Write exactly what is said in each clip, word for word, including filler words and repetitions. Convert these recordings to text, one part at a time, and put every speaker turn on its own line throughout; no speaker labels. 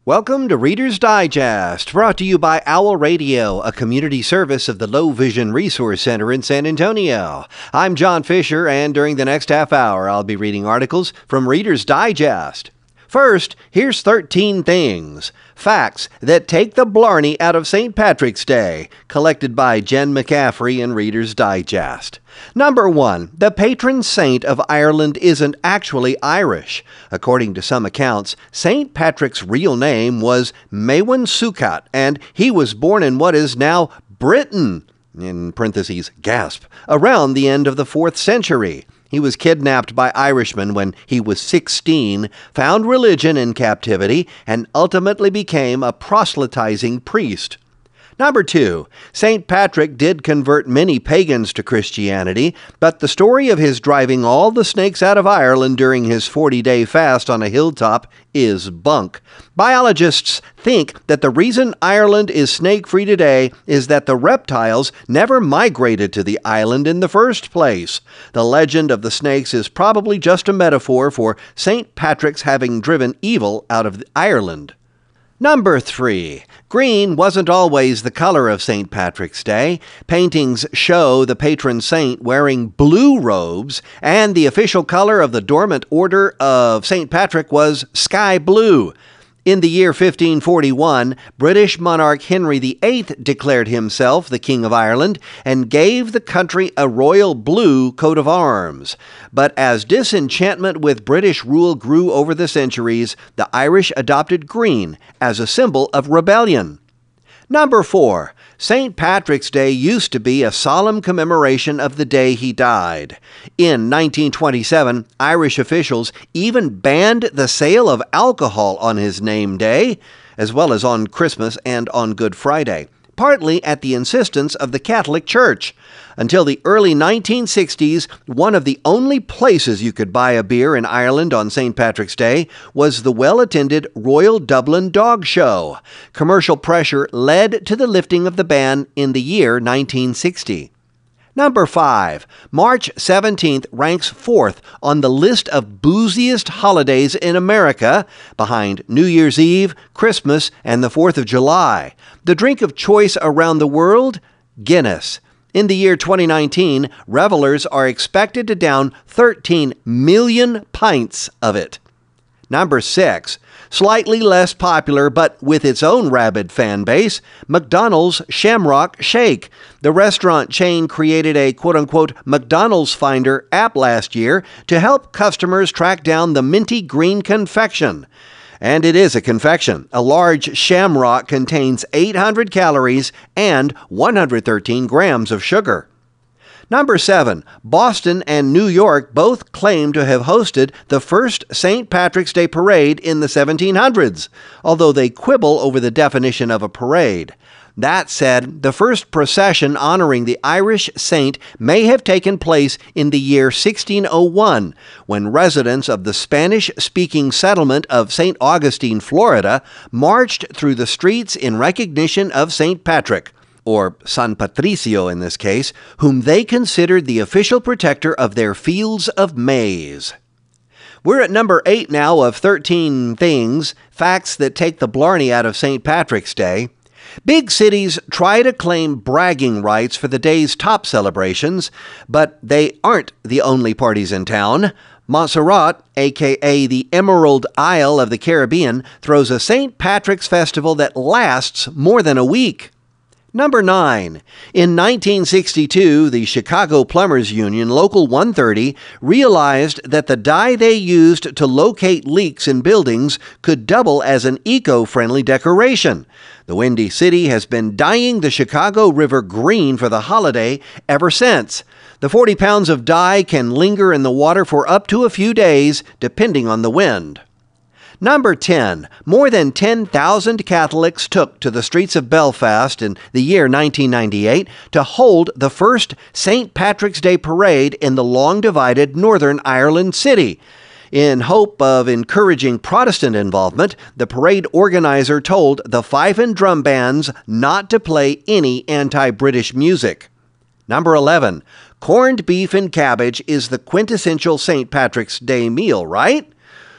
Welcome to Reader's Digest, brought to you by Owl Radio, a community service of the Low Vision Resource Center in San Antonio. I'm John Fisher, and during the next half hour, I'll be reading articles from Reader's Digest. First, here's thirteen things. Facts that take the blarney out of Saint Patrick's Day, collected by Jen McCaffrey in Reader's Digest. Number one, the patron saint of Ireland isn't actually Irish. According to some accounts, Saint Patrick's real name was Maewyn Succat, and he was born in what is now Britain, in parentheses, gasp, around the end of the fourth century. He was kidnapped by Irishmen when he was sixteen, found religion in captivity, and ultimately became a proselytizing priest. Number two, Saint Patrick did convert many pagans to Christianity, but the story of his driving all the snakes out of Ireland during his forty-day fast on a hilltop is bunk. Biologists think that the reason Ireland is snake-free today is that the reptiles never migrated to the island in the first place. The legend of the snakes is probably just a metaphor for Saint Patrick's having driven evil out of Ireland. Number three. Green wasn't always the color of Saint Patrick's Day. Paintings show the patron saint wearing blue robes, and the official color of the Dormant Order of Saint Patrick was sky blue. In the year fifteen forty-one, British monarch Henry the Eighth declared himself the King of Ireland and gave the country a royal blue coat of arms. But as disenchantment with British rule grew over the centuries, the Irish adopted green as a symbol of rebellion. Number four. Saint Patrick's Day used to be a solemn commemoration of the day he died. In nineteen twenty-seven, Irish officials even banned the sale of alcohol on his name day, as well as on Christmas and on Good Friday, partly at the insistence of the Catholic Church. Until the early nineteen sixties, one of the only places you could buy a beer in Ireland on Saint Patrick's Day was the well-attended Royal Dublin Dog Show. Commercial pressure led to the lifting of the ban in the year nineteen sixty. Number five. March seventeenth ranks fourth on the list of booziest holidays in America, behind New Year's Eve, Christmas, and the fourth of July. The drink of choice around the world? Guinness. In the year twenty nineteen, revelers are expected to down thirteen million pints of it. Number six. Slightly less popular, but with its own rabid fan base, McDonald's Shamrock Shake. The restaurant chain created a quote-unquote McDonald's Finder app last year to help customers track down the minty green confection. And it is a confection. A large shamrock contains eight hundred calories and one hundred thirteen grams of sugar. Number seven. Boston and New York both claim to have hosted the first Saint Patrick's Day parade in the seventeen hundreds, although they quibble over the definition of a parade. That said, the first procession honoring the Irish saint may have taken place in the year sixteen oh one, when residents of the Spanish-speaking settlement of Saint Augustine, Florida, marched through the streets in recognition of Saint Patrick, or San Patricio in this case, whom they considered the official protector of their fields of maize. We're at number eight now of thirteen things, facts that take the blarney out of Saint Patrick's Day. Big cities try to claim bragging rights for the day's top celebrations, but they aren't the only parties in town. Montserrat, aka the Emerald Isle of the Caribbean, throws a Saint Patrick's festival that lasts more than a week. Number nine. In nineteen sixty-two, the Chicago Plumbers Union, Local one thirty, realized that the dye they used to locate leaks in buildings could double as an eco-friendly decoration. The Windy City has been dyeing the Chicago River green for the holiday ever since. The forty pounds of dye can linger in the water for up to a few days, depending on the wind. Number ten. More than ten thousand Catholics took to the streets of Belfast in the year nineteen ninety-eight to hold the first Saint Patrick's Day parade in the long-divided Northern Ireland city. In hope of encouraging Protestant involvement, the parade organizer told the fife and drum bands not to play any anti-British music. Number eleven. Corned beef and cabbage is the quintessential Saint Patrick's Day meal, right?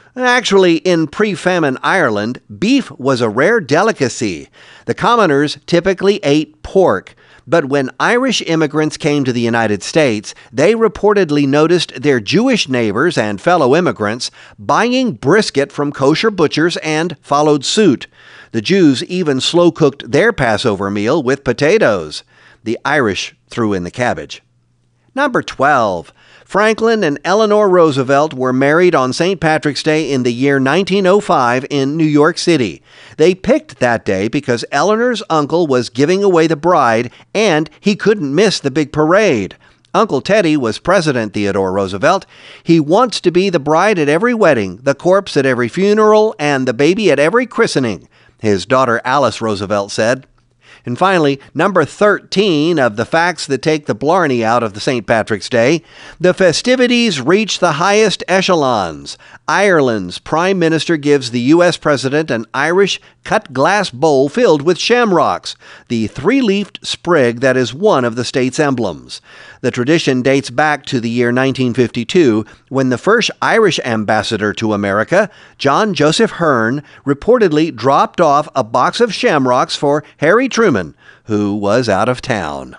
Actually, in pre-famine Ireland, beef was a rare delicacy. The commoners typically ate pork. But when Irish immigrants came to the United States, they reportedly noticed their Jewish neighbors and fellow immigrants buying brisket from kosher butchers and followed suit. The Jews even slow-cooked their Passover meal with potatoes. The Irish threw in the cabbage. Number twelve. Franklin and Eleanor Roosevelt were married on Saint Patrick's Day in the year nineteen oh five in New York City. They picked that day because Eleanor's uncle was giving away the bride and he couldn't miss the big parade. Uncle Teddy was President Theodore Roosevelt. He wants to be the bride at every wedding, the corpse at every funeral, and the baby at every christening, his daughter Alice Roosevelt said. And finally, number thirteen of the facts that take the blarney out of the Saint Patrick's Day. The festivities reach the highest echelons. Ireland's Prime Minister gives the U S President an Irish cut glass bowl filled with shamrocks, the three-leafed sprig that is one of the state's emblems. The tradition dates back to the year nineteen fifty-two, when the first Irish ambassador to America, John Joseph Hearn, reportedly dropped off a box of shamrocks for Harry Truman, who was out of town.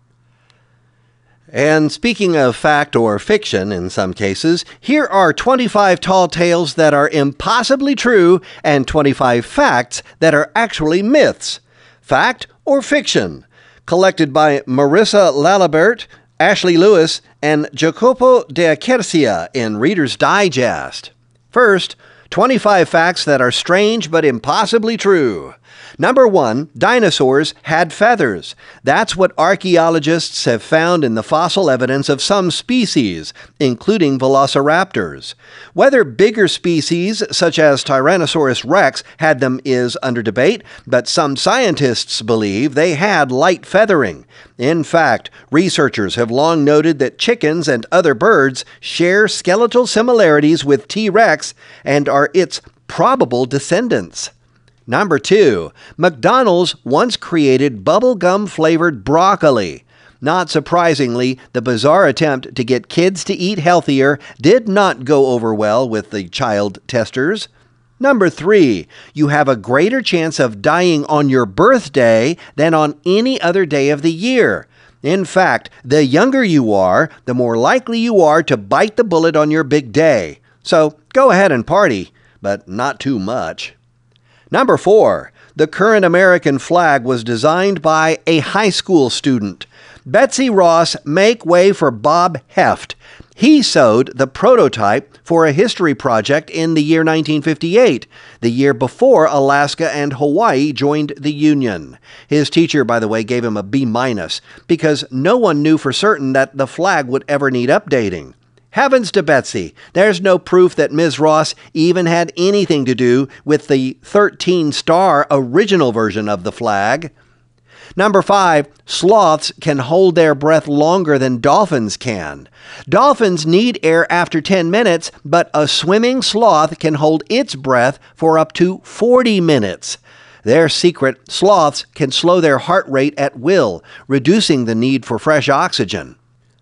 And speaking of fact or fiction in some cases, here are twenty-five tall tales that are impossibly true and twenty-five facts that are actually myths. Fact or fiction? Collected by Marissa Lalibert, Ashley Lewis, and Jacopo de Quercia in Reader's Digest. First, twenty-five facts that are strange but impossibly true. Number one, dinosaurs had feathers. That's what archaeologists have found in the fossil evidence of some species, including velociraptors. Whether bigger species, such as Tyrannosaurus rex, had them is under debate, but some scientists believe they had light feathering. In fact, researchers have long noted that chickens and other birds share skeletal similarities with T. rex and are its probable descendants. Number two, McDonald's once created bubblegum-flavored broccoli. Not surprisingly, the bizarre attempt to get kids to eat healthier did not go over well with the child testers. Number three, you have a greater chance of dying on your birthday than on any other day of the year. In fact, the younger you are, the more likely you are to bite the bullet on your big day. So go ahead and party, but not too much. Number four, the current American flag was designed by a high school student. Betsy Ross, make way for Bob Heft. He sewed the prototype for a history project in the year nineteen fifty-eight, the year before Alaska and Hawaii joined the Union. His teacher, by the way, gave him a B minus because no one knew for certain that the flag would ever need updating. Heavens to Betsy, there's no proof that Miz Ross even had anything to do with the thirteen-star original version of the flag. Number five, sloths can hold their breath longer than dolphins can. Dolphins need air after ten minutes, but a swimming sloth can hold its breath for up to forty minutes. Their secret, sloths can slow their heart rate at will, reducing the need for fresh oxygen.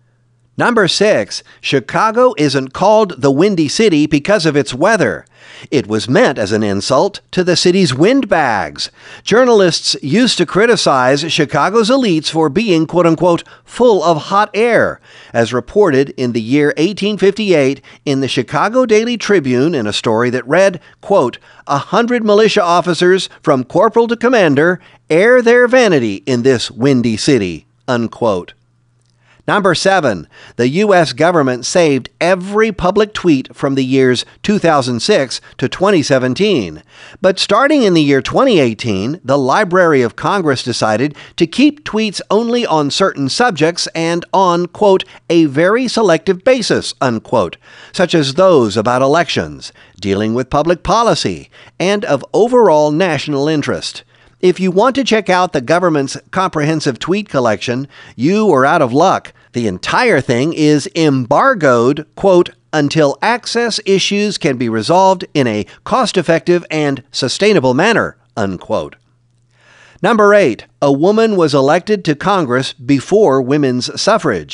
Number six, Chicago isn't called the Windy City because of its weather. It was meant as an insult to the city's windbags. Journalists used to criticize Chicago's elites for being, quote-unquote, full of hot air, as reported in the year eighteen fifty-eight in the Chicago Daily Tribune in a story that read, quote, a hundred militia officers from corporal to commander air their vanity in this windy city, unquote. Number seven, the U S government saved every public tweet from the years two thousand six to twenty seventeen. But starting in the year twenty eighteen, the Library of Congress decided to keep tweets only on certain subjects and on, quote, a very selective basis, unquote, such as those about elections, dealing with public policy, and of overall national interest. If you want to check out the government's comprehensive tweet collection, you are out of luck. The entire thing is embargoed, quote, until access issues can be resolved in a cost-effective and sustainable manner, unquote. Number eight, a woman was elected to Congress before women's suffrage.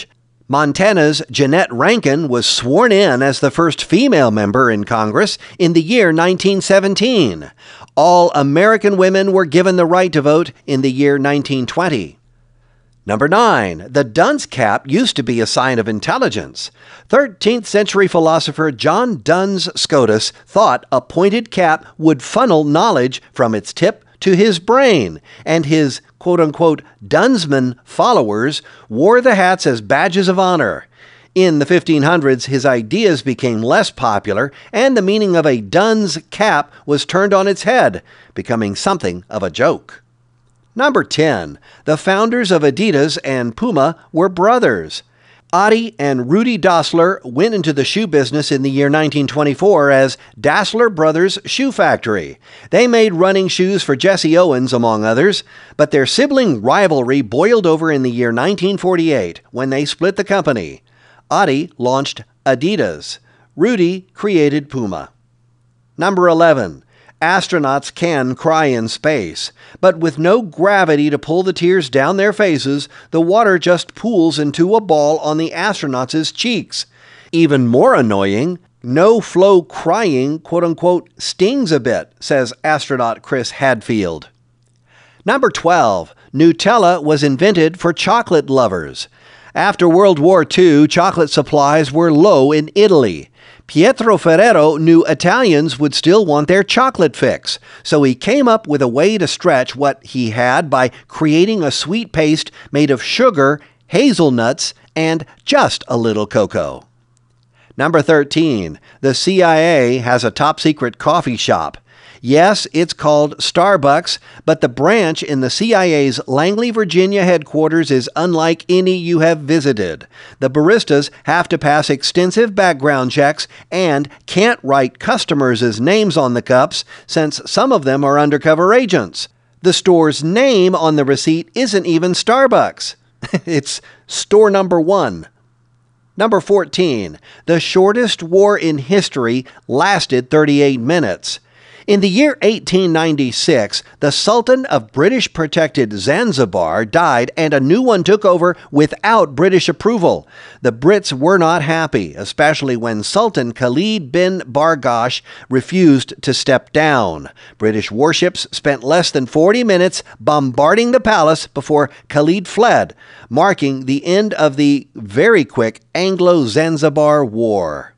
Montana's Jeanette Rankin was sworn in as the first female member in Congress in the year nineteen seventeen. All American women were given the right to vote in the year nineteen twenty. Number nine, the dunce cap used to be a sign of intelligence. thirteenth century philosopher John Duns Scotus thought a pointed cap would funnel knowledge from its tip to his brain, and his quote-unquote Dunsman followers wore the hats as badges of honor. In the fifteen hundreds, his ideas became less popular, and the meaning of a dunce cap was turned on its head, becoming something of a joke. Number ten, the founders of Adidas and Puma were brothers. Adi and Rudi Dassler went into the shoe business in the year nineteen twenty-four as Dassler Brothers Shoe Factory. They made running shoes for Jesse Owens, among others, but their sibling rivalry boiled over in the year nineteen forty-eight when they split the company. Adi launched Adidas. Rudi created Puma. Number eleven. Astronauts can cry in space, but with no gravity to pull the tears down their faces, the water just pools into a ball on the astronauts' cheeks. Even more annoying, no-flow crying, quote-unquote, stings a bit, says astronaut Chris Hadfield. Number twelve. Nutella was invented for chocolate lovers. After World War Two, chocolate supplies were low in Italy. Pietro Ferrero knew Italians would still want their chocolate fix, so he came up with a way to stretch what he had by creating a sweet paste made of sugar, hazelnuts, and just a little cocoa. Number thirteen. The C I A has a top-secret coffee shop. Yes, it's called Starbucks, but the branch in the C I A's Langley, Virginia headquarters is unlike any you have visited. The baristas have to pass extensive background checks and can't write customers' names on the cups since some of them are undercover agents. The store's name on the receipt isn't even Starbucks. It's store number one. Number fourteen. The shortest war in history lasted thirty-eight minutes. In the year eighteen ninety-six, the Sultan of British-protected Zanzibar died and a new one took over without British approval. The Brits were not happy, especially when Sultan Khalid bin Bargash refused to step down. British warships spent less than forty minutes bombarding the palace before Khalid fled, marking the end of the very quick Anglo-Zanzibar War.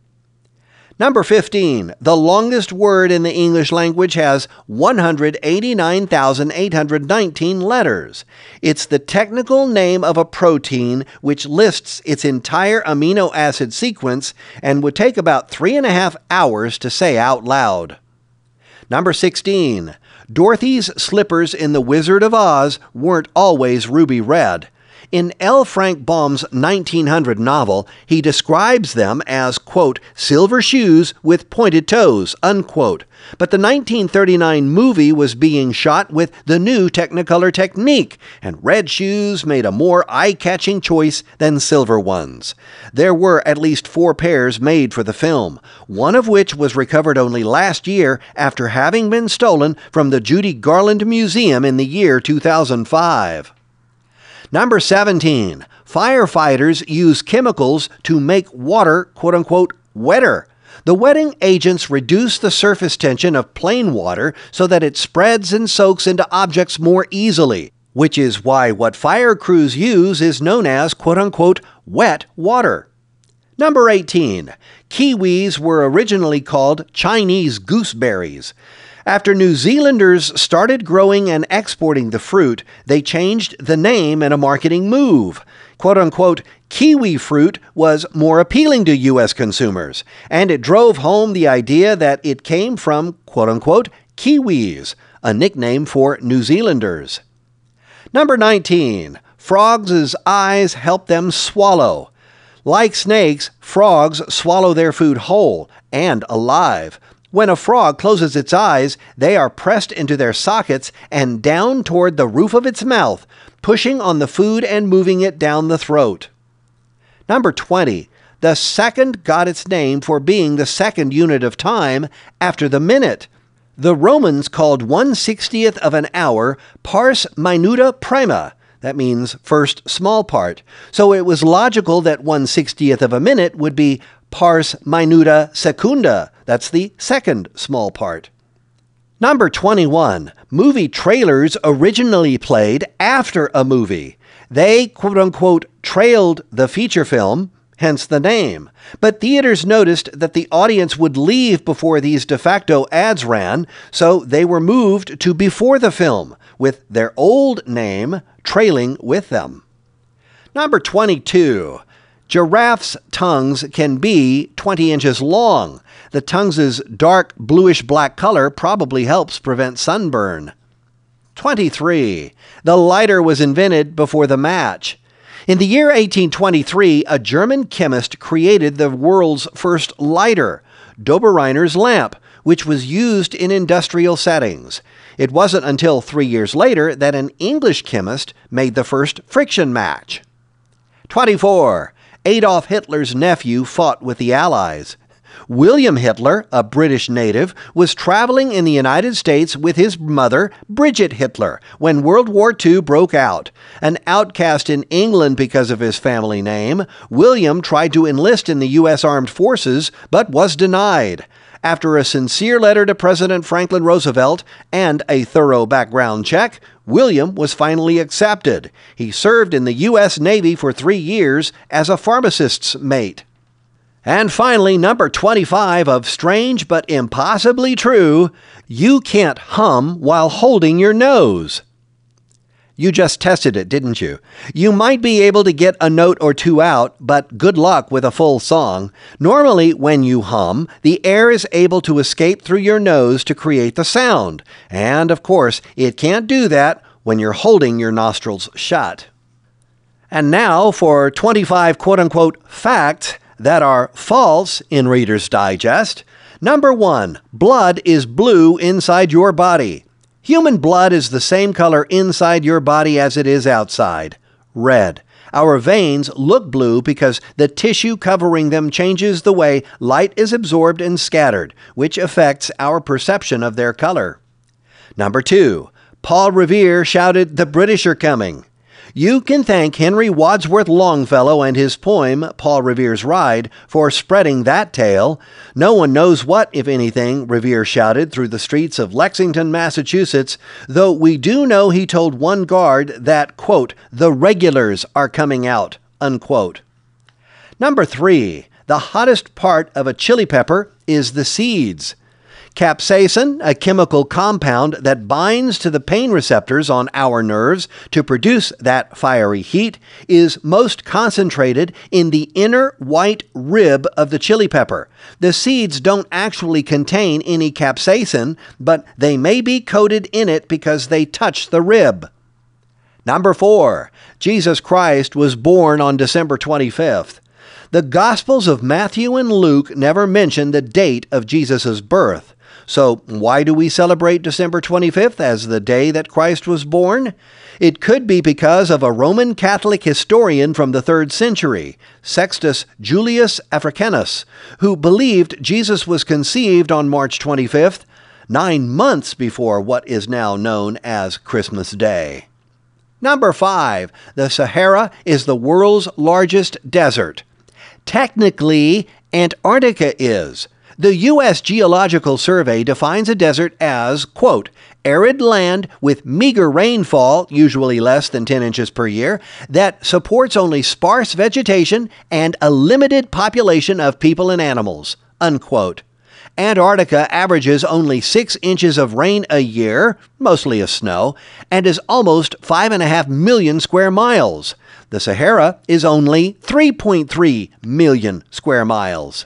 Number fifteen. The longest word in the English language has one hundred eighty-nine thousand eight hundred nineteen letters. It's the technical name of a protein which lists its entire amino acid sequence and would take about three and a half hours to say out loud. Number sixteen. Dorothy's slippers in The Wizard of Oz weren't always ruby red. In L. Frank Baum's nineteen hundred novel, he describes them as, quote, silver shoes with pointed toes, unquote. But the nineteen thirty-nine movie was being shot with the new Technicolor technique, and red shoes made a more eye-catching choice than silver ones. There were at least four pairs made for the film, one of which was recovered only last year after having been stolen from the Judy Garland Museum in the year two thousand five. Number seventeen. Firefighters use chemicals to make water, quote-unquote, wetter. The wetting agents reduce the surface tension of plain water so that it spreads and soaks into objects more easily, which is why what fire crews use is known as, quote-unquote, wet water. Number eighteen. Kiwis were originally called Chinese gooseberries. After New Zealanders started growing and exporting the fruit, they changed the name in a marketing move. Quote-unquote, kiwi fruit was more appealing to U S consumers, and it drove home the idea that it came from, quote-unquote, kiwis, a nickname for New Zealanders. Number nineteen. Frogs' eyes help them swallow. Like snakes, frogs swallow their food whole and alive. When a frog closes its eyes, they are pressed into their sockets and down toward the roof of its mouth, pushing on the food and moving it down the throat. Number twenty. The second got its name for being the second unit of time after the minute. The Romans called one sixtieth of an hour pars minuta prima. That means first small part. So it was logical that one sixtieth of a minute would be pars minuta secunda. That's the second small part. Number twenty-one. Movie trailers originally played after a movie. They, quote-unquote, trailed the feature film, hence the name. But theaters noticed that the audience would leave before these de facto ads ran, so they were moved to before the film, with their old name trailing with them. Number twenty-two. Giraffes' tongues can be twenty inches long. The tongue's dark bluish-black color probably helps prevent sunburn. twenty-three. The lighter was invented before the match. In the year eighteen twenty-three, a German chemist created the world's first lighter, Dobereiner's lamp, which was used in industrial settings. It wasn't until three years later that an English chemist made the first friction match. twenty-four. Adolf Hitler's nephew fought with the Allies. William Hitler, a British native, was traveling in the United States with his mother, Bridget Hitler, when World War Two broke out. An outcast in England because of his family name, William tried to enlist in the U S Armed Forces, but was denied. After a sincere letter to President Franklin Roosevelt and a thorough background check, William was finally accepted. He served in the U S Navy for three years as a pharmacist's mate. And finally, number twenty-five of Strange But Impossibly True, you can't hum while holding your nose. You just tested it, didn't you? You might be able to get a note or two out, but good luck with a full song. Normally, when you hum, the air is able to escape through your nose to create the sound. And, of course, it can't do that when you're holding your nostrils shut. And now for twenty-five quote-unquote facts that are false in Reader's Digest. Number one, blood is blue inside your body. Human blood is the same color inside your body as it is outside, red. Our veins look blue because the tissue covering them changes the way light is absorbed and scattered, which affects our perception of their color. Number two, Paul Revere shouted, "The British are coming." You can thank Henry Wadsworth Longfellow and his poem, Paul Revere's Ride, for spreading that tale. No one knows what, if anything, Revere shouted through the streets of Lexington, Massachusetts, though we do know he told one guard that, quote, "the regulars are coming out," unquote. Number three, the hottest part of a chili pepper is the seeds. Capsaicin, a chemical compound that binds to the pain receptors on our nerves to produce that fiery heat, is most concentrated in the inner white rib of the chili pepper. The seeds don't actually contain any capsaicin, but they may be coated in it because they touch the rib. Number four, Jesus Christ was born on December twenty-fifth. The Gospels of Matthew and Luke never mention the date of Jesus' birth. So why do we celebrate December twenty-fifth as the day that Christ was born? It could be because of a Roman Catholic historian from the third century, Sextus Julius Africanus, who believed Jesus was conceived on March twenty-fifth, nine months before what is now known as Christmas Day. Number five, the Sahara is the world's largest desert. Technically, Antarctica is. The U S Geological Survey defines a desert as, quote, arid land with meager rainfall, usually less than ten inches per year, that supports only sparse vegetation and a limited population of people and animals, unquote. Antarctica averages only six inches of rain a year, mostly as snow, and is almost five and a half million square miles. The Sahara is only three point three million square miles.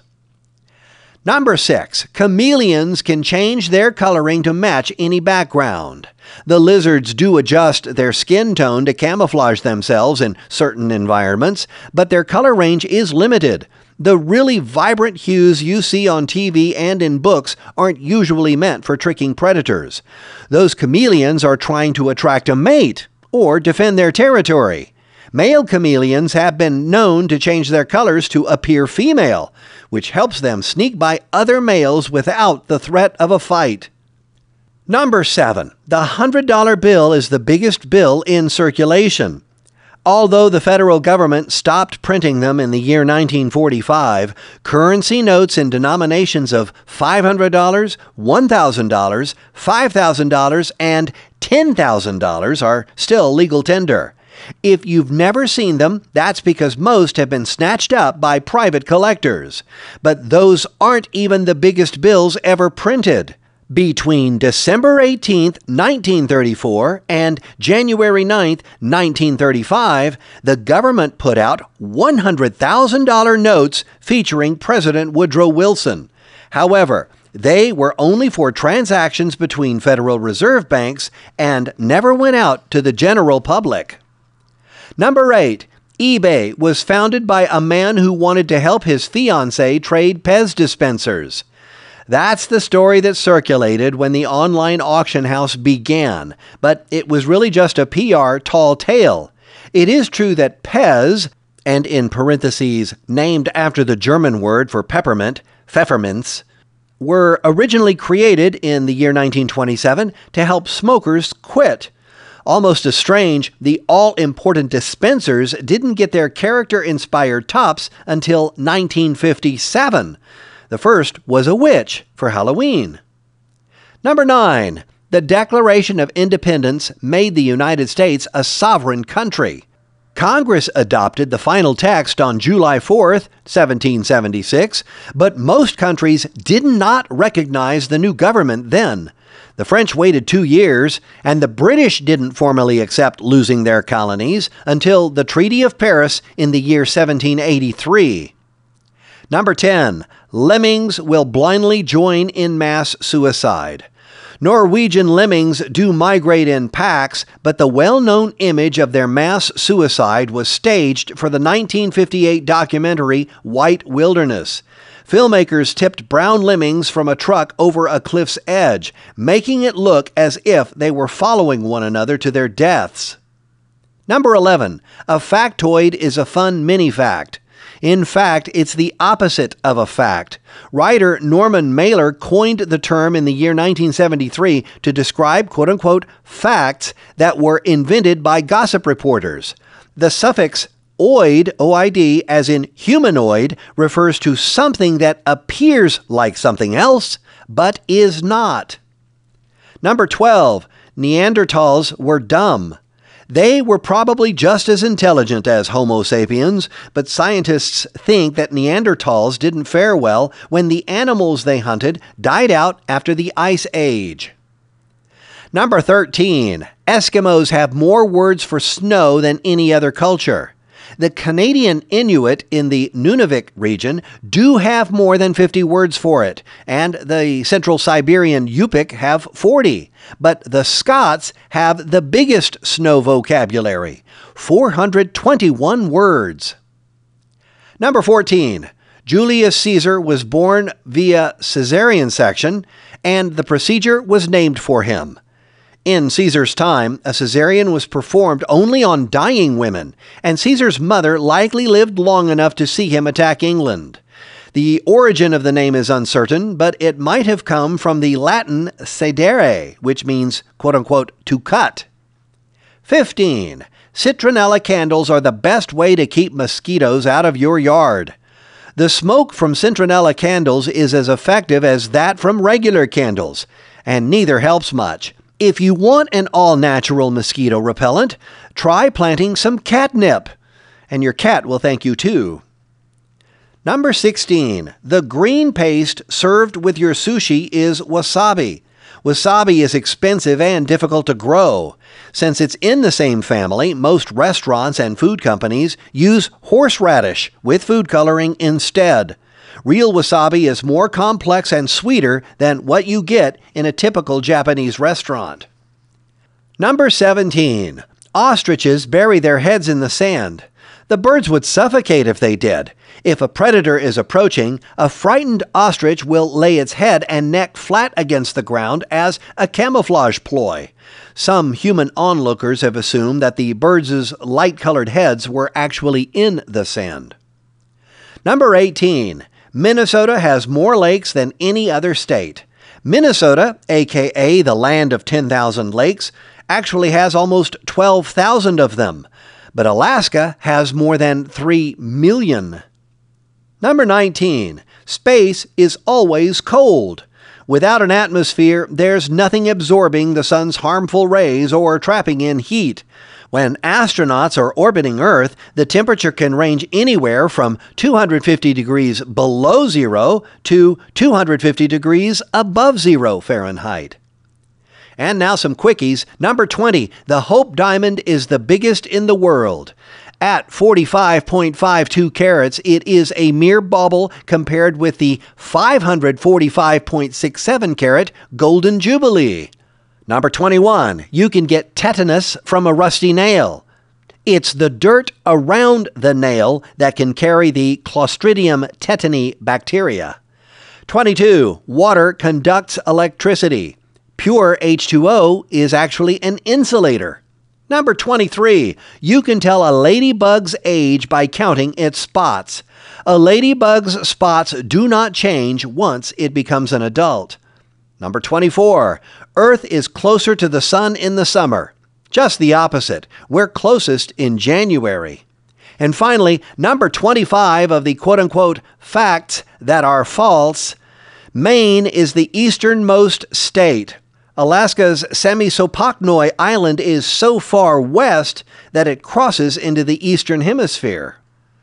Number six, chameleons can change their coloring to match any background. The lizards do adjust their skin tone to camouflage themselves in certain environments, but their color range is limited. The really vibrant hues you see on T V and in books aren't usually meant for tricking predators. Those chameleons are trying to attract a mate or defend their territory. Male chameleons have been known to change their colors to appear female, which helps them sneak by other males without the threat of a fight. Number seven. The one hundred dollar bill is the biggest bill in circulation. Although the federal government stopped printing them in the year nineteen forty-five, currency notes in denominations of five hundred dollars, one thousand dollars, five thousand dollars, and ten thousand dollars are still legal tender. If you've never seen them, that's because most have been snatched up by private collectors. But those aren't even the biggest bills ever printed. Between December eighteenth, nineteen thirty-four and January ninth, nineteen thirty-five, the government put out one hundred thousand dollar notes featuring President Woodrow Wilson. However, they were only for transactions between Federal Reserve banks and never went out to the general public. Number eight. eBay was founded by a man who wanted to help his fiancée trade Pez dispensers. That's the story that circulated when the online auction house began, but it was really just a P R tall tale. It is true that Pez, and in parentheses, named after the German word for peppermint, Pfefferminz, were originally created in the year nineteen twenty-seven to help smokers quit. Almost as strange, the all-important dispensers didn't get their character-inspired tops until nineteen fifty-seven. The first was a witch for Halloween. Number nine. The Declaration of Independence made the United States a sovereign country. Congress adopted the final text on July fourth, seventeen seventy-six, but most countries did not recognize the new government then. The French waited two years, and the British didn't formally accept losing their colonies until the Treaty of Paris in the year seventeen eighty-three. Number ten. Lemmings will blindly join in mass suicide. Norwegian lemmings do migrate in packs, but the well-known image of their mass suicide was staged for the nineteen fifty-eight documentary White Wilderness. Filmmakers tipped brown lemmings from a truck over a cliff's edge, making it look as if they were following one another to their deaths. Number eleven. A factoid is a fun mini-fact. In fact, it's the opposite of a fact. Writer Norman Mailer coined the term in the year nineteen seventy-three to describe quote-unquote facts that were invented by gossip reporters. The suffix oid, O I D, as in humanoid, refers to something that appears like something else, but is not. Number twelve. Neanderthals were dumb. They were probably just as intelligent as Homo sapiens, but scientists think that Neanderthals didn't fare well when the animals they hunted died out after the Ice Age. Number thirteen. Eskimos have more words for snow than any other culture. The Canadian Inuit in the Nunavik region do have more than fifty words for it, and the Central Siberian Yupik have forty. But the Scots have the biggest snow vocabulary, four hundred twenty-one words. Number fourteen. Julius Caesar was born via cesarean section, and the procedure was named for him. In Caesar's time, a cesarean was performed only on dying women, and Caesar's mother likely lived long enough to see him attack England. The origin of the name is uncertain, but it might have come from the Latin cedere, which means, quote-unquote, to cut. fifteen. Citronella candles are the best way to keep mosquitoes out of your yard. The smoke from citronella candles is as effective as that from regular candles, and neither helps much. If you want an all-natural mosquito repellent, try planting some catnip, and your cat will thank you too. Number sixteen. The green paste served with your sushi is wasabi. Wasabi is expensive and difficult to grow. Since it's in the same family, most restaurants and food companies use horseradish with food coloring instead. Real wasabi is more complex and sweeter than what you get in a typical Japanese restaurant. Number seventeen. Ostriches bury their heads in the sand. The birds would suffocate if they did. If a predator is approaching, a frightened ostrich will lay its head and neck flat against the ground as a camouflage ploy. Some human onlookers have assumed that the birds' light-colored heads were actually in the sand. Number eighteen. Minnesota has more lakes than any other state. Minnesota, aka the land of ten thousand lakes, actually has almost twelve thousand of them, but Alaska has more than three million. Number nineteen. Space is always cold. Without an atmosphere, there's nothing absorbing the sun's harmful rays or trapping in heat. When astronauts are orbiting Earth, the temperature can range anywhere from two hundred fifty degrees below zero to two hundred fifty degrees above zero Fahrenheit. And now some quickies. Number twenty. The Hope Diamond is the biggest in the world. At forty-five point five two carats, it is a mere bauble compared with the five hundred forty-five point six seven carat Golden Jubilee. Number twenty-one. You can get tetanus from a rusty nail. It's the dirt around the nail that can carry the Clostridium tetani bacteria. twenty-two. Water conducts electricity. Pure H two O is actually an insulator. Number twenty-three. You can tell a ladybug's age by counting its spots. A ladybug's spots do not change once it becomes an adult. Number twenty-four. Earth is closer to the sun in the summer. Just the opposite. We're closest in January. And finally, number twenty-five of the quote-unquote facts that are false. Maine is the easternmost state. Alaska's Semi-Sopochnoi Island is so far west that it crosses into the eastern hemisphere.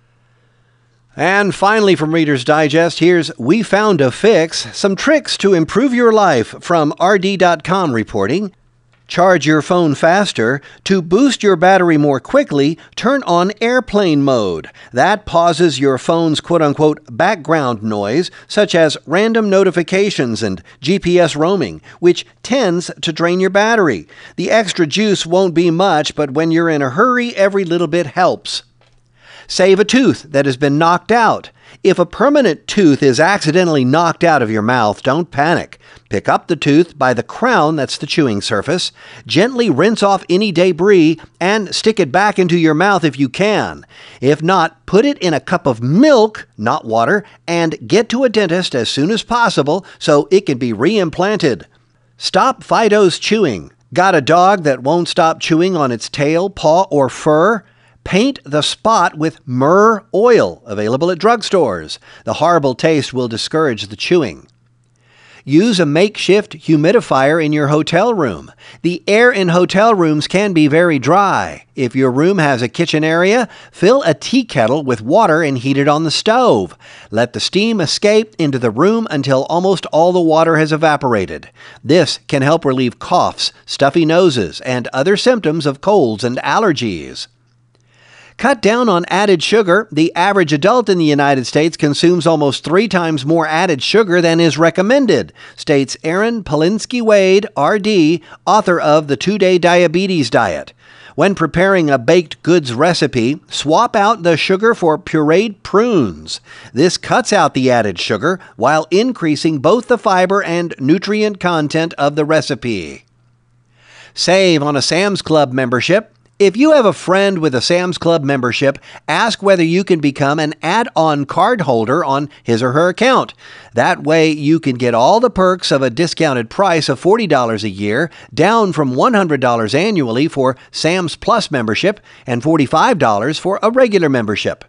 And finally from Reader's Digest, here's We Found a Fix, some tricks to improve your life from R D dot com reporting. Charge your phone faster. To boost your battery more quickly, turn on airplane mode. That pauses your phone's quote-unquote background noise, such as random notifications and G P S roaming, which tends to drain your battery. The extra juice won't be much, but when you're in a hurry, every little bit helps. Save a tooth that has been knocked out. If a permanent tooth is accidentally knocked out of your mouth, don't panic. Pick up the tooth by the crown, that's the chewing surface, gently rinse off any debris, and stick it back into your mouth if you can. If not, put it in a cup of milk, not water, and get to a dentist as soon as possible so it can be reimplanted. Stop Fido's chewing. Got a dog that won't stop chewing on its tail, paw, or fur? Paint the spot with myrrh oil, available at drugstores. The horrible taste will discourage the chewing. Use a makeshift humidifier in your hotel room. The air in hotel rooms can be very dry. If your room has a kitchen area, fill a tea kettle with water and heat it on the stove. Let the steam escape into the room until almost all the water has evaporated. This can help relieve coughs, stuffy noses, and other symptoms of colds and allergies. Cut down on added sugar. The average adult in the United States consumes almost three times more added sugar than is recommended, states Aaron Polinsky-Wade, R D, author of The Two-Day Diabetes Diet. When preparing a baked goods recipe, swap out the sugar for pureed prunes. This cuts out the added sugar while increasing both the fiber and nutrient content of the recipe. Save on a Sam's Club membership. If you have a friend with a Sam's Club membership, ask whether you can become an add-on card holder on his or her account. That way you can get all the perks of a discounted price of forty dollars a year, down from one hundred dollars annually for Sam's Plus membership and forty-five dollars for a regular membership.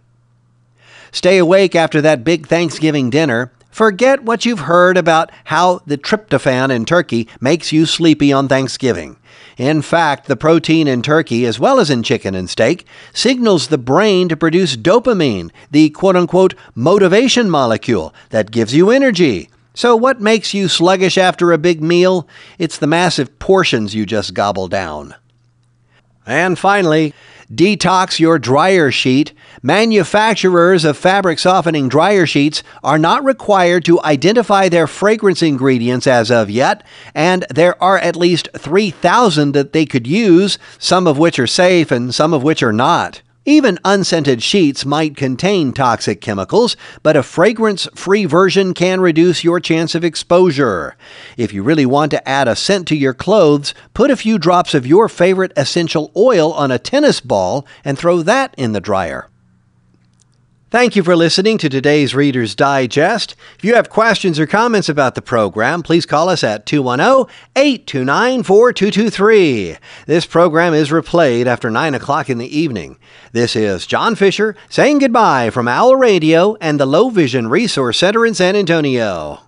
Stay awake after that big Thanksgiving dinner. Forget what you've heard about how the tryptophan in turkey makes you sleepy on Thanksgiving. In fact, the protein in turkey, as well as in chicken and steak, signals the brain to produce dopamine, the quote-unquote motivation molecule that gives you energy. So what makes you sluggish after a big meal? It's the massive portions you just gobble down. And finally, detox your dryer sheet. Manufacturers of fabric softening dryer sheets are not required to identify their fragrance ingredients as of yet, and there are at least three thousand that they could use, some of which are safe and some of which are not. Even unscented sheets might contain toxic chemicals, but a fragrance-free version can reduce your chance of exposure. If you really want to add a scent to your clothes, put a few drops of your favorite essential oil on a tennis ball and throw that in the dryer. Thank you for listening to today's Reader's Digest. If you have questions or comments about the program, please call us at two one zero, eight two nine, four two two three. This program is replayed after nine o'clock in the evening. This is John Fisher saying goodbye from Owl Radio and the Low Vision Resource Center in San Antonio.